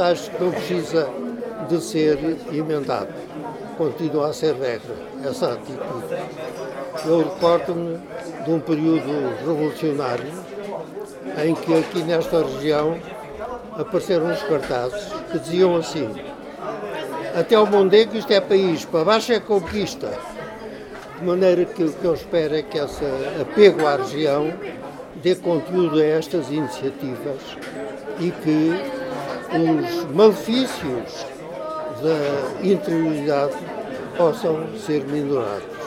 isso acho que não precisa de ser emendado. Continua a ser regra essa atitude. Eu recordo-me de um período revolucionário em que aqui nesta região apareceram uns cartazes que diziam assim: até ao Mondego isto é país, para baixo é conquista. De maneira que o que eu espero é que esse apego à região dê conteúdo a estas iniciativas e que os malefícios da interioridade possam ser minorados.